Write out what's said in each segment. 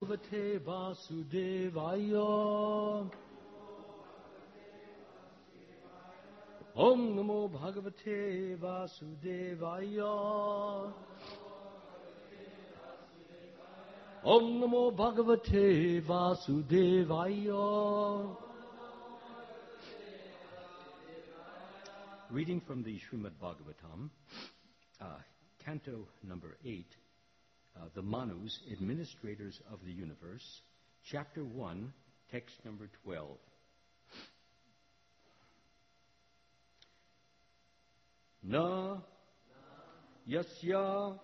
Bhagavate Vasudevaya. Om Namo Bhagavate Vasudevaya. Om Namo Bhagavate Vasudevaya. Reading from the Srimad Bhagavatam, Canto number 8, the Manus, Administrators of the Universe, Chapter 1, Text number 12. Na yasya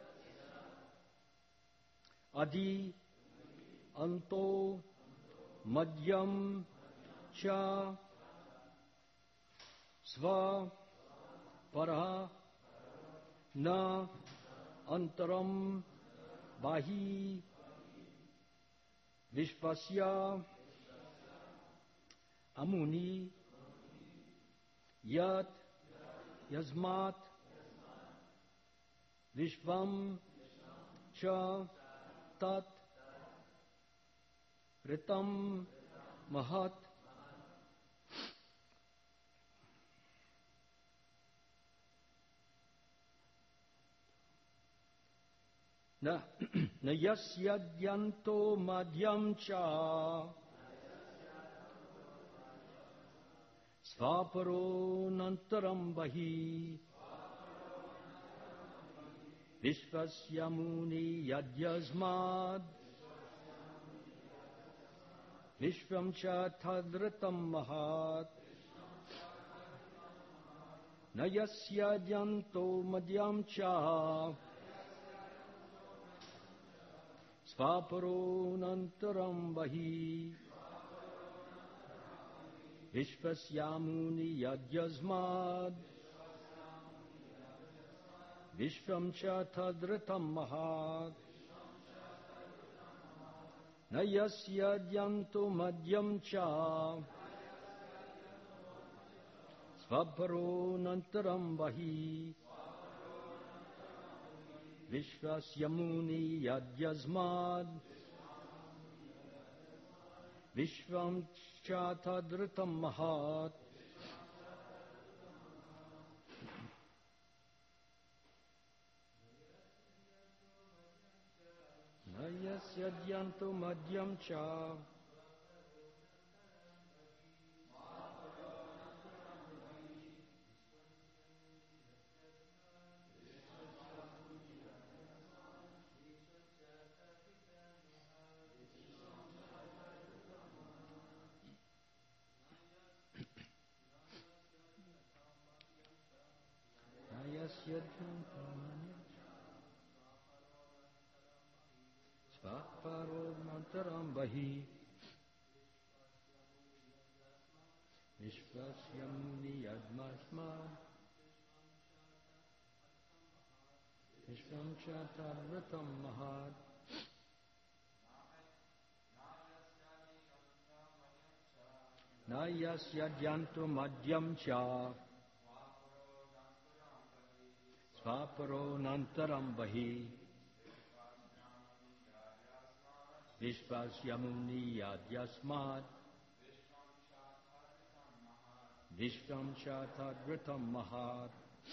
adi anto madhyam cha sva parah na antaram bahi vishvasya amuni yat yasmat vishvam cha tat ritam mahat. Na yasyadyanto madhyam cha svaparo nantaram bahi vishvasyamuni yadyasmad vishvam cha tadritam mahat. Na yasyadyanto madhyam cha svaparo nantaram bahi vishvasyamuni yadyasmad vishvam cha tadritam mahat. Na yasyadyanto madhyam cha svaparo nantaram bahi vishvasyamuni yadyasmad vishvam cha tadritam mahat. Na yasyadyanto madhyam cha svaparo nantaram bahi vishvasyamuni yadyasmad vishvam cha tadritam mahat. Na yasyadyanto madhyam cha svaparo nantaram bahi vishvasyamuni yadyasmad vishvam cha tadritam mahat.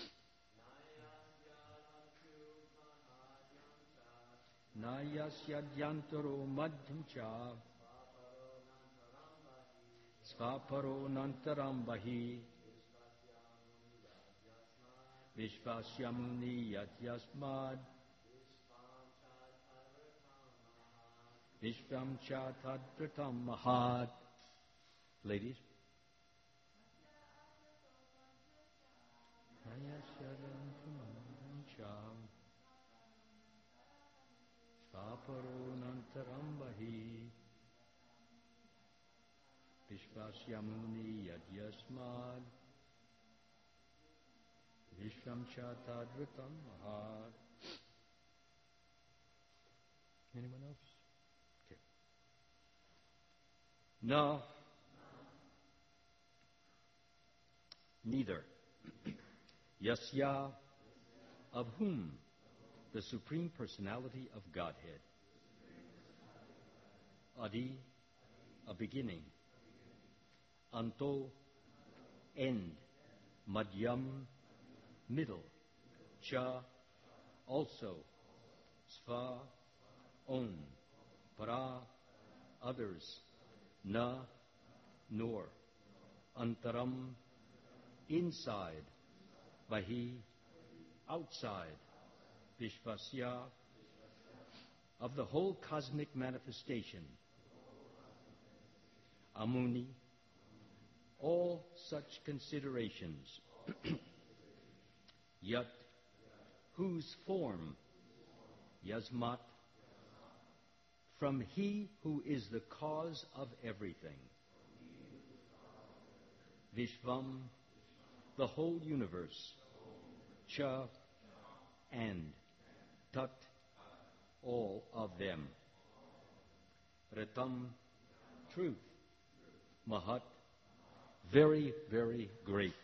Na yasyadyanto madhyam cha svaparo nantaram bahi vishvasyamuni yadyasmad vishvam cha tadritam mahat. Ladies. Na yasyadyanto madhyam cha svaparo nantaram bahi vishvasyamuni yadyasmad vishvam cha tadritam mahat. Anyone else? Okay. No. Neither. Yasya, of whom? The Supreme Personality of Godhead. Adi, a beginning. Anto, end. Madhyam, middle. Cha, also. Sva, own. Para, others. Na, nor. Antaram, inside. Bahi, outside. Vishvasya, of the whole cosmic manifestation. Amuni, all such considerations. Yat, whose form. Yasmat, from he who is the cause of everything. Vishvam, the whole universe. Cha, and. Tat, all of them. Ritam, truth. Mahat, very, very great.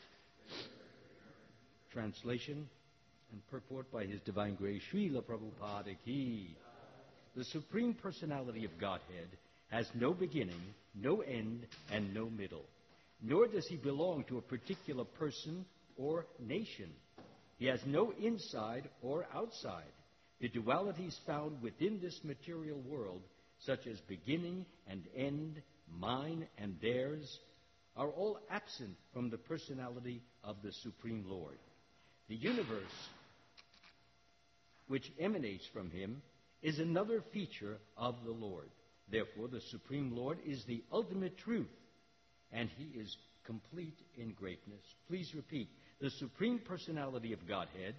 Translation and purport by His Divine Grace Srila Prabhupada Ki. The Supreme Personality of Godhead has no beginning, no end, and no middle. Nor does He belong to a particular person or nation. He has no inside or outside. The dualities found within this material world, such as beginning and end, mine and theirs, are all absent from the personality of the Supreme Lord. The universe, which emanates from Him, is another feature of the Lord. Therefore, the Supreme Lord is the ultimate truth, and He is complete in greatness. Please repeat. The Supreme Personality of Godhead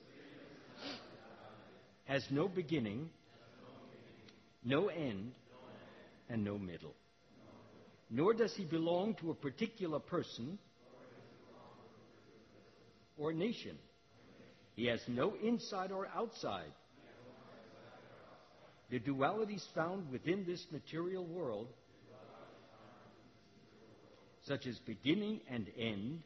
has no beginning, no end, and no middle. Nor does He belong to a particular person or nation. He has no inside or outside. The dualities found within this material world, such as beginning and end,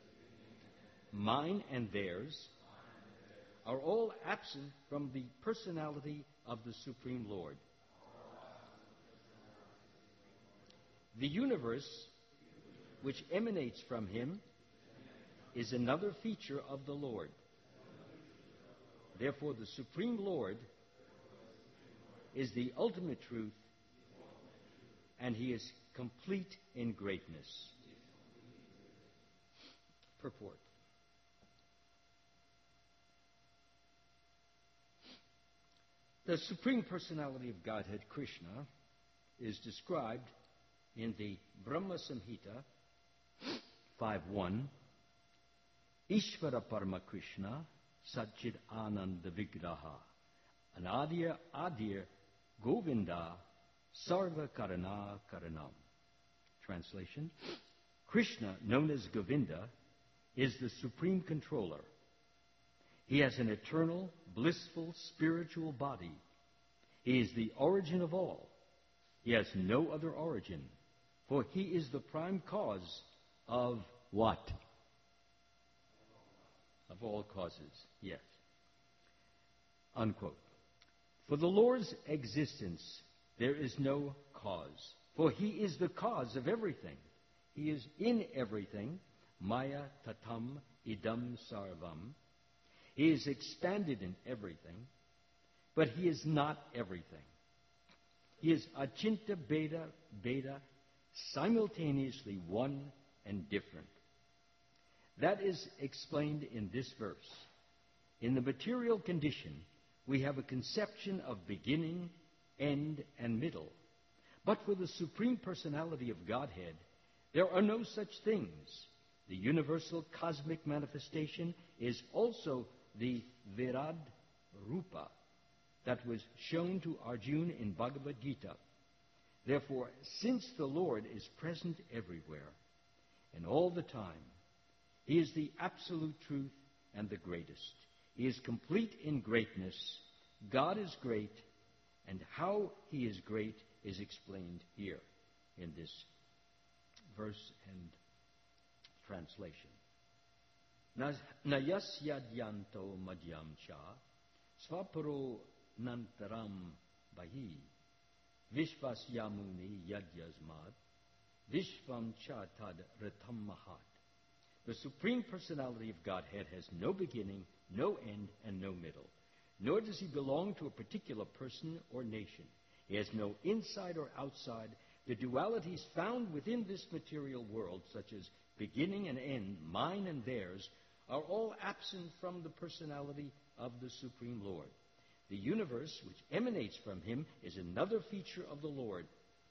mine and theirs, are all absent from the personality of the Supreme Lord. The universe, which emanates from Him, is another feature of the Lord. Therefore, the Supreme Lord is the ultimate truth, and He is complete in greatness. Purport. The Supreme Personality of Godhead, Krishna, is described in the Brahma Samhita 5.1, Ishvara Parama Krishna Satchid Ananda Vigraha Anadya Adya Govinda Sarva Karana Karanam. Translation: Krishna, known as Govinda, is the Supreme Controller. He has an eternal, blissful, spiritual body. He is the origin of all. He has no other origin, for He is the prime cause of what? Of all causes, yes. Unquote. For the Lord's existence, there is no cause, for He is the cause of everything. He is in everything. Maya tatam idam sarvam. He is expanded in everything, but He is not everything. He is Achinta Beda, simultaneously one and different. That is explained in this verse. In the material condition, we have a conception of beginning, end, and middle. But for the Supreme Personality of Godhead, there are no such things. The universal cosmic manifestation is also the Virad Rupa that was shown to Arjuna in Bhagavad Gita. Therefore, since the Lord is present everywhere and all the time, He is the absolute truth and the greatest. He is complete in greatness. God is great, and how He is great is explained here in this verse and translation. Nayasyadyanto madhyam cha svaparo nantaram bahi Vishvasyamuni Yadyasmad, Vishvam cha tad ritam mahat. The Supreme Personality of Godhead has no beginning, no end, and no middle. Nor does he belong to a particular person or nation. He has no inside or outside. The dualities found within this material world, such as beginning and end, mine and theirs, are all absent from the personality of the Supreme Lord. The universe, which emanates from him, is another feature of the Lord.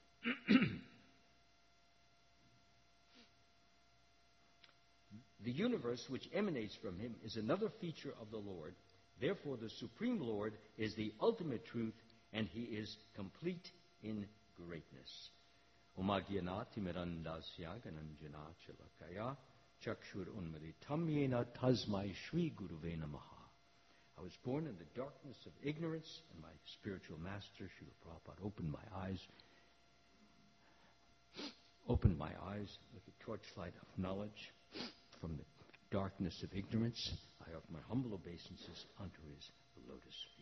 The universe, which emanates from him, is another feature of the Lord. Therefore, the Supreme Lord is the ultimate truth, and he is complete in greatness. Omagyanati mirandasya gananjana chalakaya chakshur unmaditam yena tasmai shri guruve namaha. I was born in the darkness of ignorance, and my spiritual master, Srila Prabhupada, opened my eyes with the torchlight of knowledge from the darkness of ignorance. I offer my humble obeisances unto his lotus feet.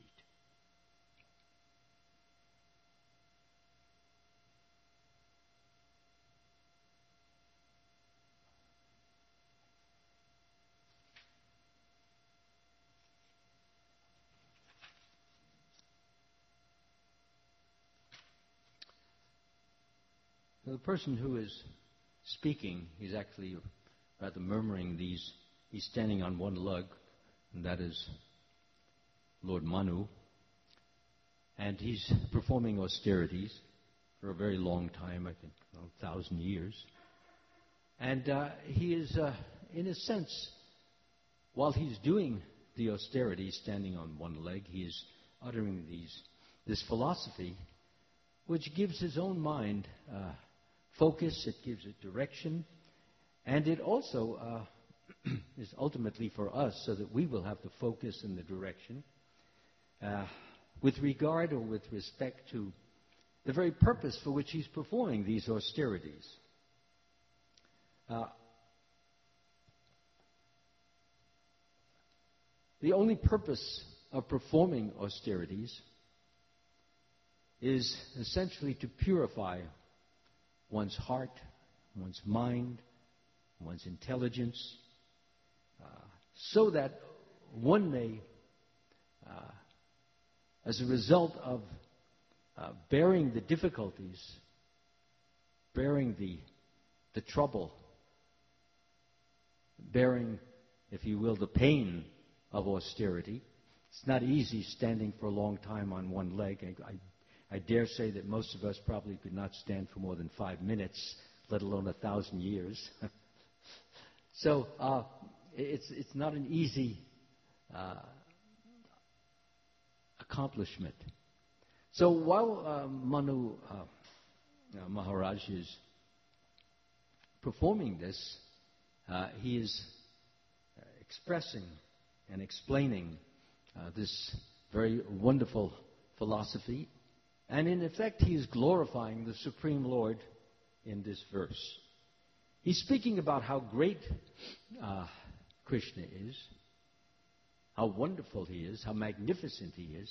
Now, the person who is speaking, he's actually rather murmuring these. He's standing on one leg, and that is Lord Manu. And he's performing austerities for a very long time, I think 1,000 years. And he is, in a sense, while he's doing the austerity, standing on one leg, he is uttering this philosophy, which gives his own mind focus, it gives it direction, and it also is ultimately for us, so that we will have the focus and the direction with regard or with respect to the very purpose for which he's performing these austerities. The only purpose of performing austerities is essentially to purify one's heart, one's mind, one's intelligence, so that one may, as a result of bearing the difficulties, bearing the trouble, bearing, if you will, the pain of austerity. It's not easy standing for a long time on one leg. I dare say that most of us probably could not stand for more than 5 minutes, let alone 1,000 years. So it's not an easy accomplishment. So while Manu Maharaj is performing this, he is expressing and explaining this very wonderful philosophy. And in effect, he is glorifying the Supreme Lord in this verse. He's speaking about how great Krishna is, how wonderful he is, how magnificent he is.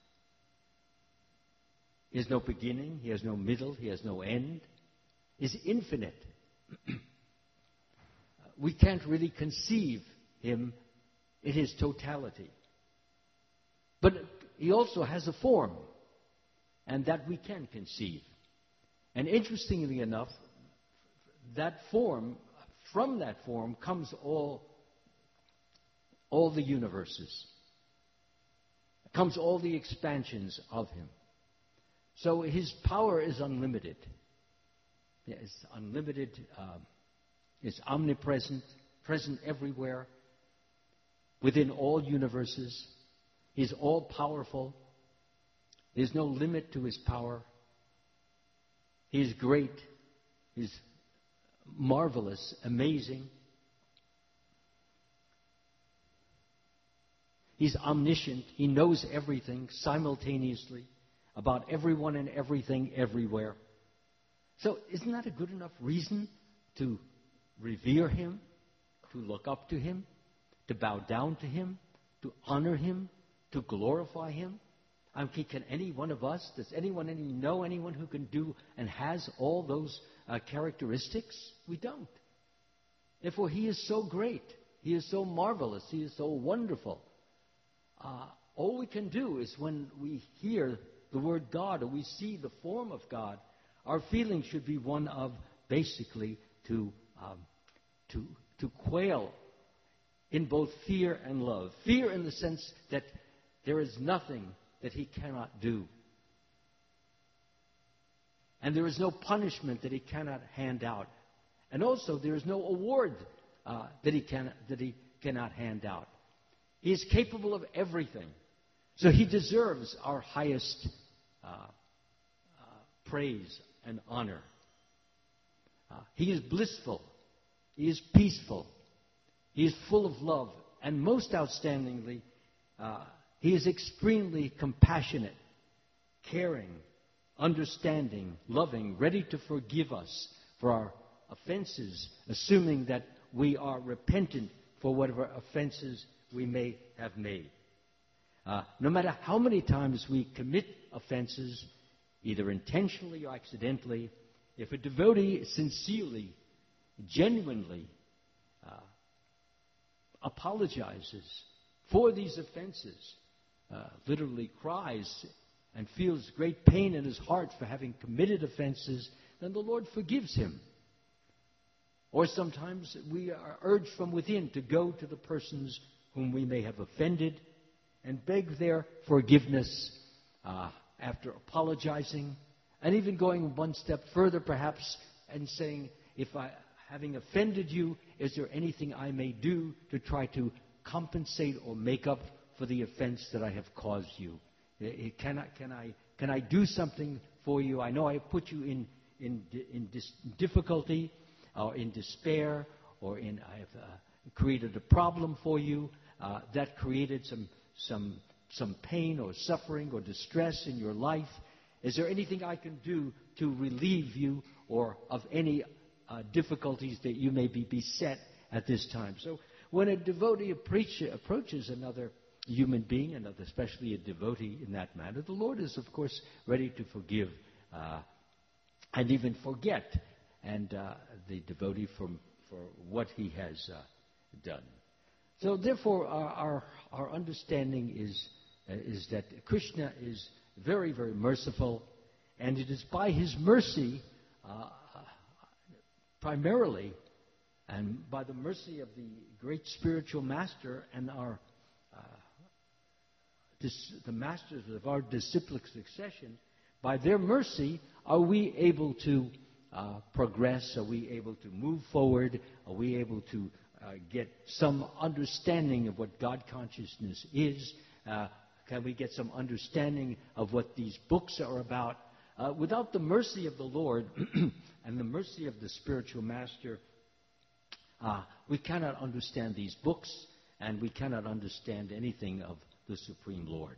He has no beginning, he has no middle, he has no end. He's infinite. We can't really conceive him in his totality. But he also has a form, and that we can conceive. And interestingly enough, that form, from that form comes all the universes. Comes all the expansions of him. So his power is unlimited. Yeah, it's unlimited. It's omnipresent, present everywhere, within all universes. He's all-powerful. There's no limit to his power. He's great. He's marvelous, amazing. He's omniscient. He knows everything simultaneously about everyone and everything everywhere. So isn't that a good enough reason to revere him, to look up to him, to bow down to him, to honor him, to glorify him? Can any one of us, does anyone know anyone who can do and has all those characteristics? We don't. Therefore, He is so great. He is so marvelous. He is so wonderful. All we can do is when we hear the word God or we see the form of God, our feeling should be one of basically to quail in both fear and love. Fear in the sense that there is nothing that He cannot do. And there is no punishment that He cannot hand out. And also there is no award that He cannot hand out. He is capable of everything. So He deserves our highest praise and honor. He is blissful. He is peaceful. He is full of love. And most outstandingly, He is extremely compassionate, caring, understanding, loving, ready to forgive us for our offenses, assuming that we are repentant for whatever offenses we may have made. No matter how many times we commit offenses, either intentionally or accidentally, if a devotee sincerely, genuinely apologizes for these offenses, literally cries and feels great pain in his heart for having committed offenses, then the Lord forgives him. Or sometimes we are urged from within to go to the persons whom we may have offended and beg their forgiveness after apologizing, and even going one step further perhaps and saying, having offended you, is there anything I may do to try to compensate or make up for the offense that I have caused you? Can I do something for you? I know I have put you in difficulty or in despair, or I have created a problem for you that created some pain or suffering or distress in your life. Is there anything I can do to relieve you or of any difficulties that you may be beset at this time? So when a devotee approaches another human being, and especially a devotee in that manner, the Lord is, of course, ready to forgive and even forget the devotee for what he has done. So therefore, our understanding is that Krishna is very, very merciful, and it is by His mercy, primarily, and by the mercy of the great spiritual master and the masters of our disciplic succession, by their mercy are we able to progress? Are we able to move forward? Are we able to get some understanding of what God consciousness is? Can we get some understanding of what these books are about? Without the mercy of the Lord and the mercy of the spiritual master, we cannot understand these books, and we cannot understand anything of the Supreme Lord.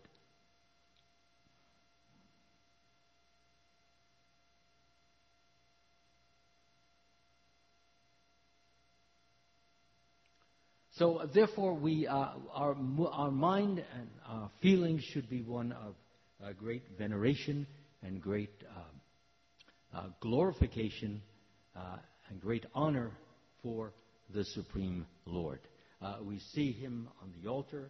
So, therefore, our mind and our feelings should be one of great veneration and great glorification and great honor for the Supreme Lord. We see Him on the altar.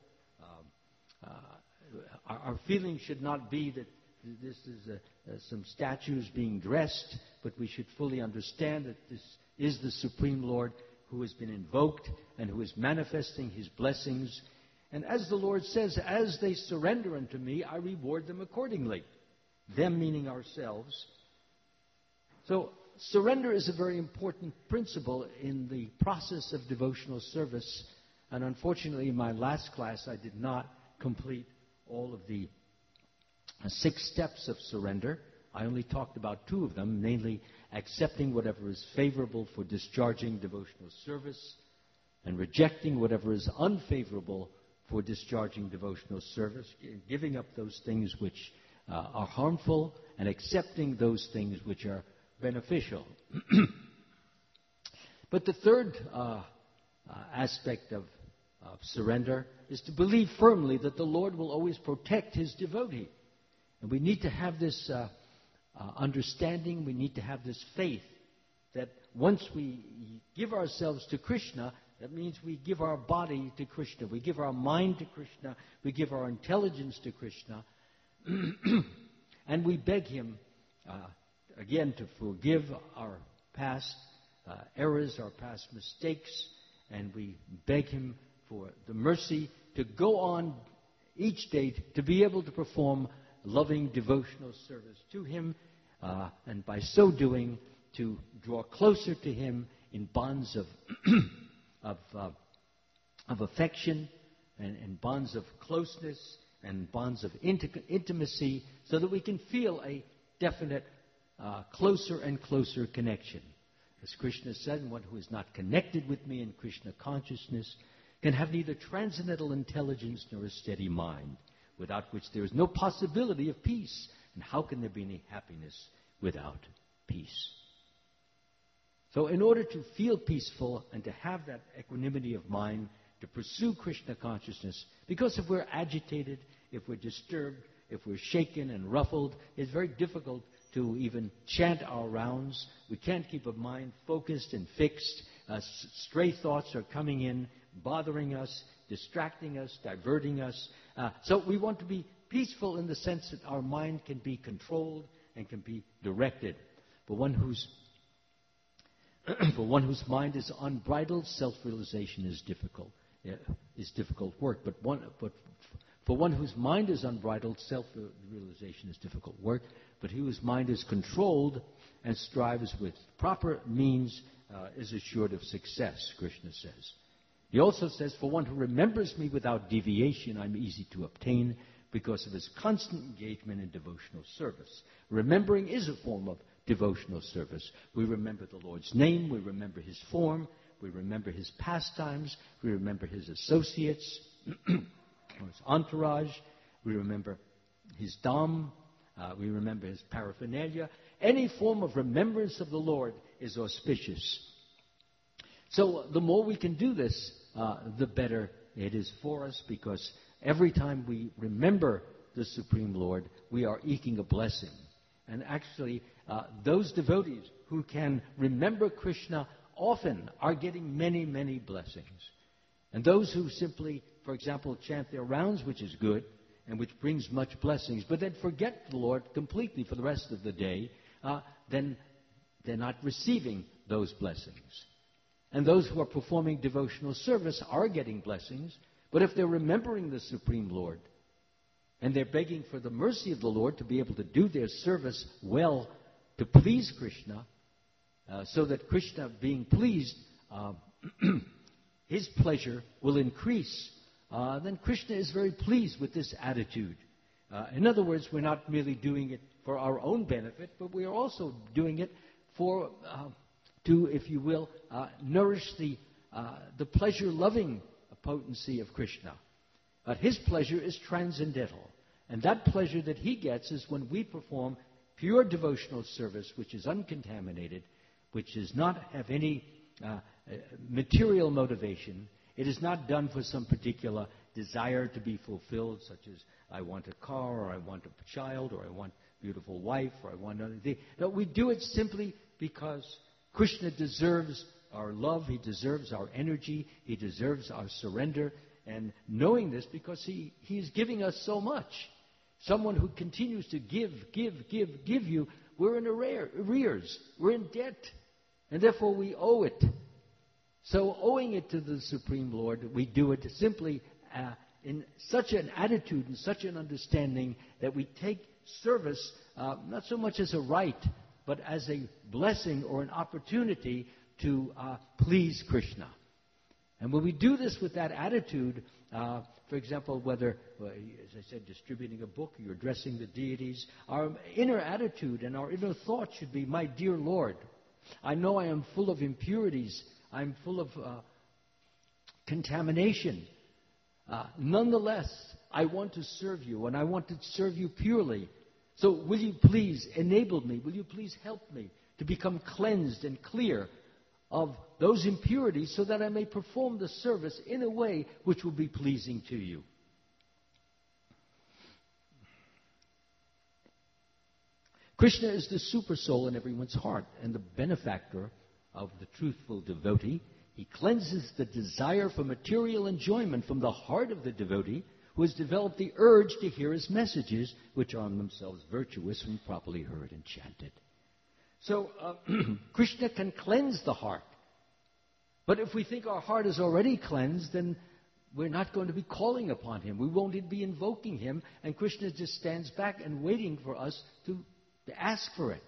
Our feeling should not be that this is some statues being dressed, but we should fully understand that this is the Supreme Lord who has been invoked and who is manifesting His blessings. And as the Lord says, as they surrender unto me, I reward them accordingly. Them meaning ourselves. So surrender is a very important principle in the process of devotional service. And unfortunately, in my last class, I did not complete all of the 6 steps of surrender. I only talked about 2 of them, namely accepting whatever is favorable for discharging devotional service and rejecting whatever is unfavorable for discharging devotional service, giving up those things which are harmful and accepting those things which are beneficial. But the third aspect of surrender is to believe firmly that the Lord will always protect His devotee. And we need to have this understanding, we need to have this faith that once we give ourselves to Krishna, that means we give our body to Krishna, we give our mind to Krishna, we give our intelligence to Krishna, and we beg Him, again, to forgive our past errors, our past mistakes, and we beg Him for the mercy to go on each day to be able to perform loving devotional service to Him, and by so doing, to draw closer to Him in bonds of affection and bonds of closeness and bonds of intimacy, so that we can feel a definite closer and closer connection. As Krishna said, one who is not connected with me in Krishna consciousness can have neither transcendental intelligence nor a steady mind, without which there is no possibility of peace. And how can there be any happiness without peace? So in order to feel peaceful and to have that equanimity of mind, to pursue Krishna consciousness, because if we're agitated, if we're disturbed, if we're shaken and ruffled, it's very difficult to even chant our rounds. We can't keep a mind focused and fixed. Stray thoughts are coming in, bothering us, distracting us, diverting us. So we want to be peaceful in the sense that our mind can be controlled and can be directed. For one whose mind is unbridled, self-realization is difficult work. But for one whose mind is unbridled, self-realization is difficult work. But he whose mind is controlled and strives with proper means is assured of success, Krishna says. He also says, for one who remembers me without deviation, I'm easy to obtain because of his constant engagement in devotional service. Remembering is a form of devotional service. We remember the Lord's name, we remember His form, we remember His pastimes, we remember His associates, or His entourage, we remember His dham, we remember His paraphernalia. Any form of remembrance of the Lord is auspicious. So the more we can do this, the better it is for us, because every time we remember the Supreme Lord, we are eking a blessing. And actually, those devotees who can remember Krishna often are getting many, many blessings. And those who simply, for example, chant their rounds, which is good, and which brings much blessings, but then forget the Lord completely for the rest of the day, then they're not receiving those blessings. And those who are performing devotional service are getting blessings, but if they're remembering the Supreme Lord, and they're begging for the mercy of the Lord to be able to do their service well to please Krishna, so that Krishna, being pleased, His pleasure will increase, then Krishna is very pleased with this attitude. In other words, we're not merely doing it for our own benefit, but we are also doing it for, to, if you will, nourish the pleasure-loving potency of Krishna. But His pleasure is transcendental. And that pleasure that He gets is when we perform pure devotional service, which is uncontaminated, which does not have any material motivation. It is not done for some particular desire to be fulfilled, such as I want a car, or I want a child, or I want a beautiful wife, or I want another thing. No, we do it simply because Krishna deserves our love, He deserves our energy, He deserves our surrender. And knowing this, because He is giving us so much. Someone who continues to give you, we're in arrears, we're in debt, and therefore we owe it. So owing it to the Supreme Lord, we do it simply in such an attitude and such an understanding that we take service not so much as a right, but as a blessing or an opportunity to please Krishna. And when we do this with that attitude, for example, whether, as I said, distributing a book, you're addressing the deities, our inner attitude and our inner thought should be, my dear Lord, I know I am full of impurities, I'm full of contamination. Nonetheless, I want to serve you, and I want to serve you purely. So will you please enable me, will you please help me to become cleansed and clear of those impurities, so that I may perform the service in a way which will be pleasing to you. Krishna is the super soul in everyone's heart and the benefactor of the truthful devotee. He cleanses the desire for material enjoyment from the heart of the devotee who has developed the urge to hear his messages, which are in themselves virtuous when properly heard and chanted. So Krishna can cleanse the heart. But if we think our heart is already cleansed, then we're not going to be calling upon him. We won't be invoking him, and Krishna just stands back and waiting for us to ask for it.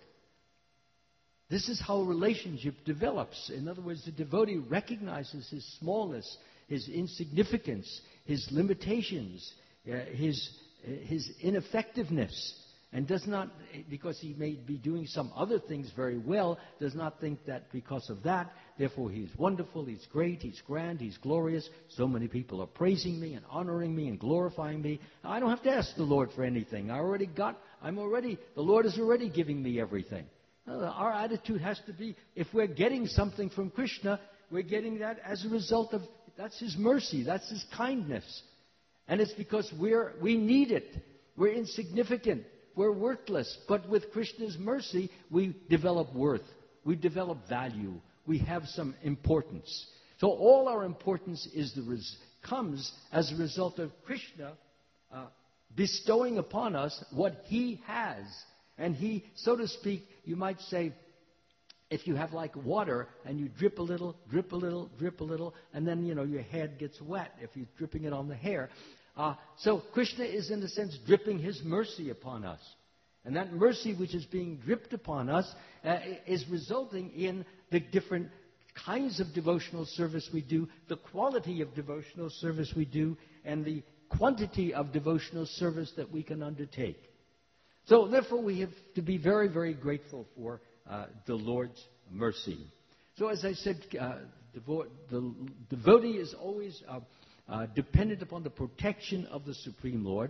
This is how a relationship develops. In other words, the devotee recognizes his smallness, his insignificance, his limitations, his ineffectiveness, and does not, because he may be doing some other things very well, does not think that because of that, therefore he is wonderful, he's great, he's grand, he's glorious. So many people are praising me and honoring me and glorifying me. I don't have to ask the Lord for anything. The Lord is already giving me everything. Our attitude has to be, if we're getting something from Krishna, we're getting that as a result of, that's his mercy, that's his kindness. And it's because we need it. We're insignificant. We're worthless. But with Krishna's mercy, we develop worth. We develop value. We have some importance. So all our importance comes as a result of Krishna bestowing upon us what he has. And he, so to speak, you might say, if you have like water and you drip a little, drip a little, drip a little, and then, your head gets wet if you're dripping it on the hair. So Krishna is, in a sense, dripping his mercy upon us. And that mercy which is being dripped upon us is resulting in the different kinds of devotional service we do, the quality of devotional service we do, and the quantity of devotional service that we can undertake. So therefore we have to be very, very grateful for the Lord's mercy. So as I said, the devotee is always dependent upon the protection of the Supreme Lord.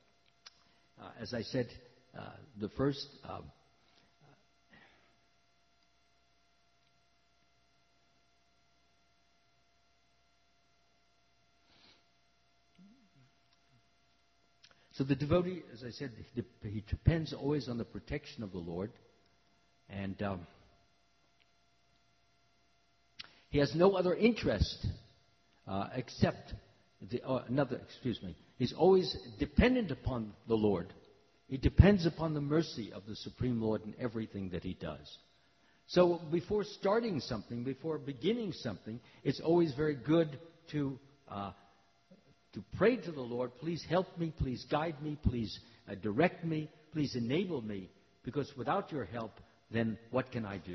As I said, the first... So the devotee, as I said, he depends always on the protection of the Lord. And he has no other interest except he's always dependent upon the Lord. He depends upon the mercy of the Supreme Lord in everything that he does. So before starting something, before beginning something, it's always very good to pray to the Lord, please help me, please guide me, please direct me, please enable me, because without your help, then what can I do?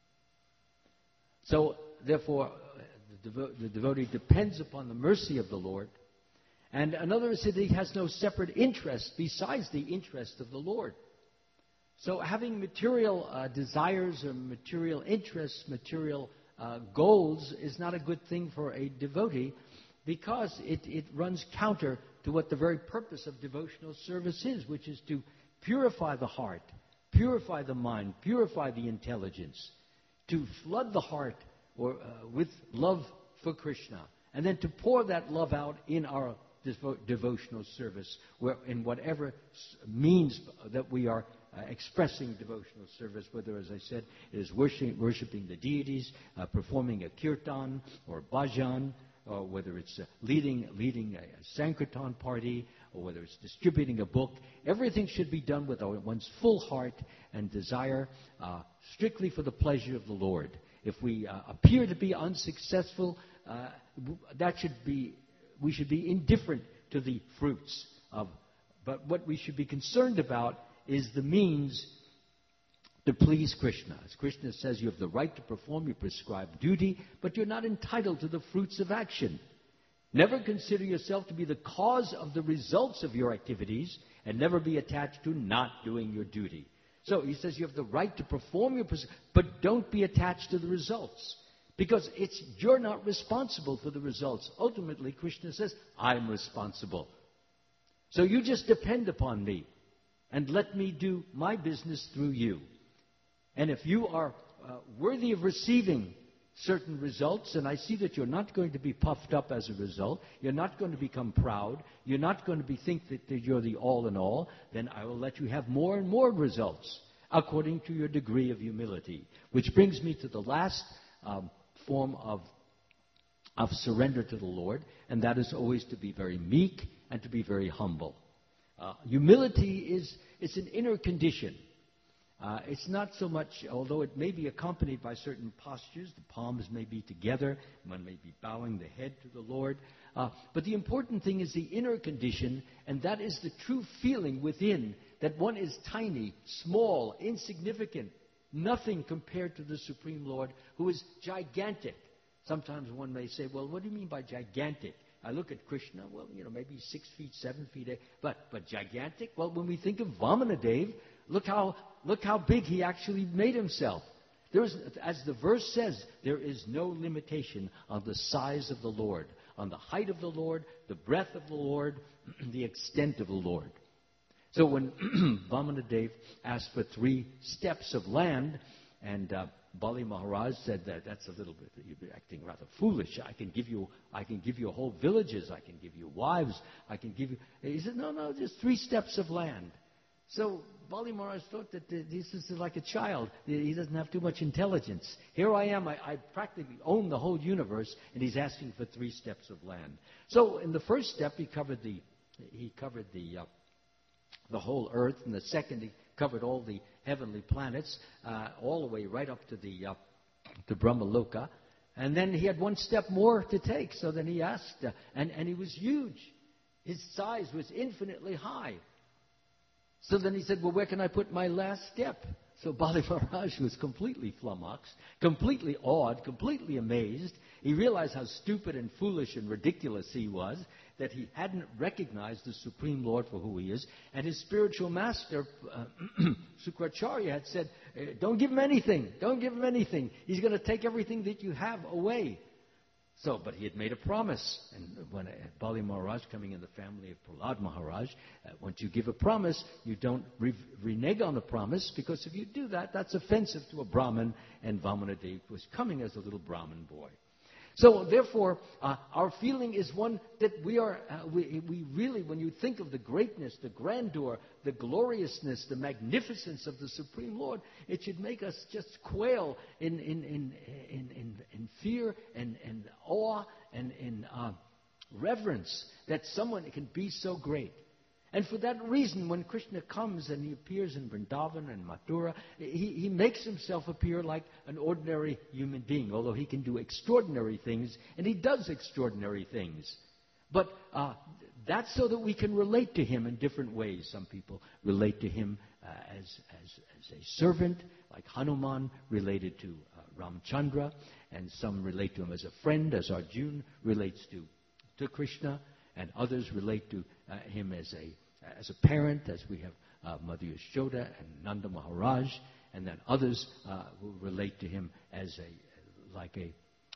So, therefore, the devotee depends upon the mercy of the Lord. And another is that he has no separate interest besides the interest of the Lord. So having material desires or material interests, material goals is not a good thing for a devotee, because it runs counter to what the very purpose of devotional service is, which is to purify the heart, purify the mind, purify the intelligence, to flood the heart with love for Krishna, and then to pour that love out in our devotional service, in whatever means that we are expressing devotional service, whether, as I said, it is worshiping the deities, performing a kirtan or bhajan, or whether it's leading a Sankirtan party, or whether it's distributing a book. Everything should be done with one's full heart and desire, strictly for the pleasure of the Lord. If we appear to be unsuccessful, we should be indifferent to the fruits of. But what we should be concerned about is the means to please Krishna. As Krishna says, you have the right to perform your prescribed duty, but you're not entitled to the fruits of action. Never consider yourself to be the cause of the results of your activities, and never be attached to not doing your duty. So he says you have the right to perform your but don't be attached to the results, because you're not responsible for the results. Ultimately, Krishna says, I'm responsible. So you just depend upon me, and let me do my business through you. And if you are worthy of receiving certain results, and I see that you're not going to be puffed up as a result, you're not going to become proud, you're not going to think that you're the all in all, then I will let you have more and more results. according to your degree of humility. Which brings me to the last form of surrender to the Lord, and that is always to be very meek and to be very humble. Humility is an inner condition. It's not so much, although it may be accompanied by certain postures, the palms may be together, one may be bowing the head to the Lord, but the important thing is the inner condition, and that is the true feeling within that one is tiny, small, insignificant, nothing compared to the Supreme Lord, who is gigantic. Sometimes one may say, well, what do you mean by gigantic? I look at Krishna, well, maybe 6 feet, 7 feet, 8, but gigantic? Well, when we think of Vamanadev, look how big he actually made himself. There is, as the verse says, there is no limitation on the size of the Lord, on the height of the Lord, the breadth of the Lord, the extent of the Lord. So when Vamanadev asked for 3 steps of land, and Bali Maharaj said that's a little bit, you're acting rather foolish. I can give you whole villages. I can give you wives. I can give you. He said, no, just 3 steps of land. So Bali Maharaj thought that this is like a child. He doesn't have too much intelligence. Here I am. I practically own the whole universe, and he's asking for 3 steps of land. So in the first step, he covered the whole earth. In the second, he covered all the heavenly planets, all the way right up to to Brahmaloka. And then he had 1 step more to take. So then he asked, and he was huge. His size was infinitely high. So then he said, well, where can I put my last step? So Bali Maharaj was completely flummoxed, completely awed, completely amazed. He realized how stupid and foolish and ridiculous he was, that he hadn't recognized the Supreme Lord for who he is. And his spiritual master, Sukracharya, had said, don't give him anything. Don't give him anything. He's going to take everything that you have away. So, but he had made a promise. And when Bali Maharaj, coming in the family of Prahlad Maharaj, once you give a promise, you don't renege on the promise, because if you do that, that's offensive to a Brahmin, and Vamanadev was coming as a little Brahmin boy. So, therefore, our feeling is one that we really, when you think of the greatness, the grandeur, the gloriousness, the magnificence of the Supreme Lord, it should make us just quail in fear and awe and in reverence that someone can be so great. And for that reason, when Krishna comes and he appears in Vrindavan and Mathura, he makes himself appear like an ordinary human being, although he can do extraordinary things, and he does extraordinary things. But that's so that we can relate to him in different ways. Some people relate to him as a servant, like Hanuman related to Ramchandra, and some relate to him as a friend, as Arjuna relates to Krishna, and others relate to him as a parent, as we have Mother Yashoda and Nanda Maharaj, and then others who relate to him as a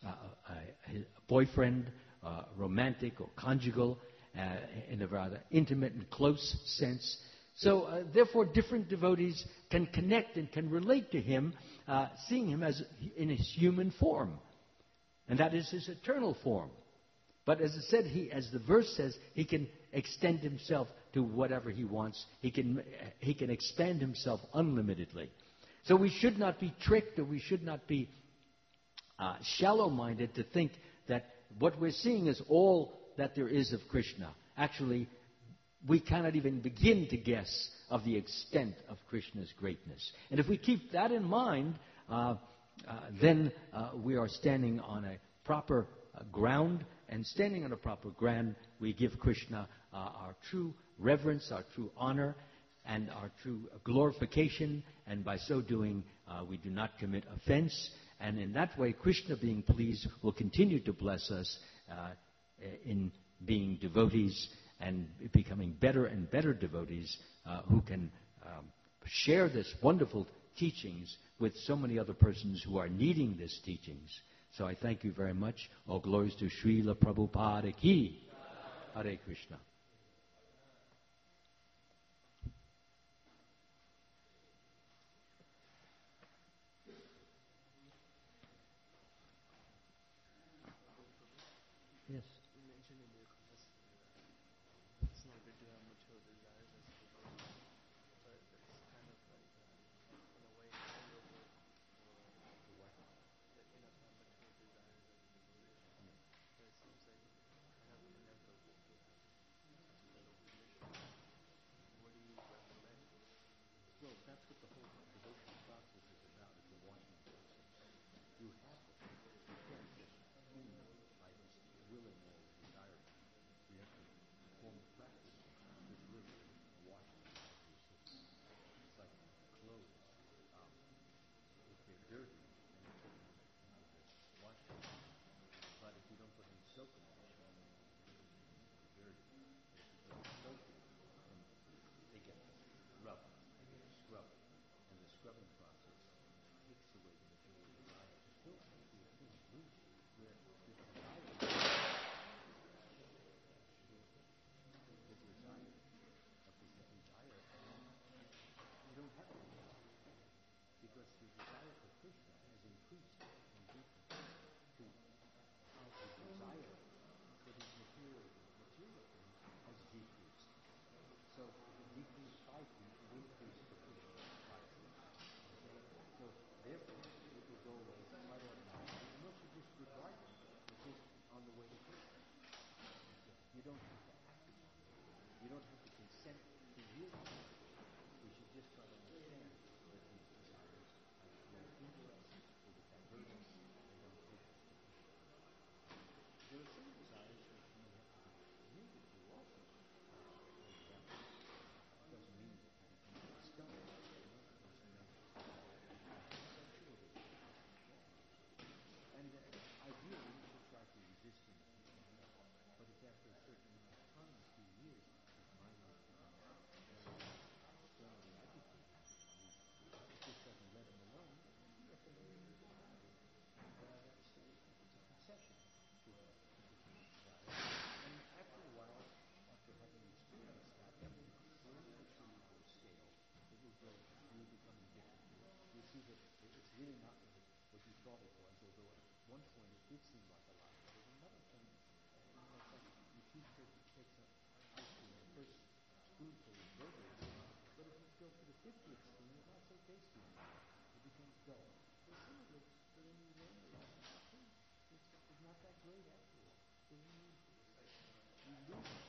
boyfriend, romantic or conjugal, in a rather intimate and close sense. So, therefore, different devotees can connect and can relate to him, seeing him as in his human form, and that is his eternal form. But as I said, as the verse says, he can extend himself to whatever he wants. He can expand himself unlimitedly. So we should not be tricked, or we should not be shallow-minded to think that what we're seeing is all that there is of Krishna. Actually, we cannot even begin to guess of the extent of Krishna's greatness. And if we keep that in mind, then we are standing on a proper ground. And standing on a proper ground, we give Krishna our true reverence, our true honor, and our true glorification. And by so doing, we do not commit offense. And in that way, Krishna, being pleased, will continue to bless us in being devotees and becoming better and better devotees who can share this wonderful teachings with so many other persons who are needing these teachings. So I thank you very much. All glories to Srila Prabhupada ki. Hare Krishna. Yes. You mentioned in your class it's not good to have mature desires as a devotee, but it's kind of like scrubbing process takes away the material desire to fill to a point reach where the desire you don't have it anymore because the desire for Krishna has increased and deepened to how the desire for these material things has decreased. So it decreased 5 feet, it increased to Krishna 5 feet. Okay? So therefore it will go away quite automatically unless you disregard it. It's just on the way to Krishna. You don't have to act upon it. You don't have to consent to yield to it. We should just try to understand that these desires either hinder us or that divert us and don't take us to Krishna. There are some desires that we have to be yielded to also. For example, it doesn't mean that you become a scum. It doesn't mean sexual desires. And ideally, you should try to resist them if you can. But if after a certain amount of time, a few years, his mind has become externally agitated, and he just doesn't let him alone, yes, then he will desire. And that's it's a concession to Krishna's desire. And after a while, after having experienced that, when the tree grows stale, it will grow, you will become indifferent to it. You'll see that it's really not what you thought it was, although at one point it did seem like a lot, but at another point, it's like your teacher takes an ice cream, the first spoonful is very, very good, but if you go for the 50th spoon, it's not so tasty anymore. It becomes dull. There's some of it, but when you learn the lesson, it's not that great after all. So you lose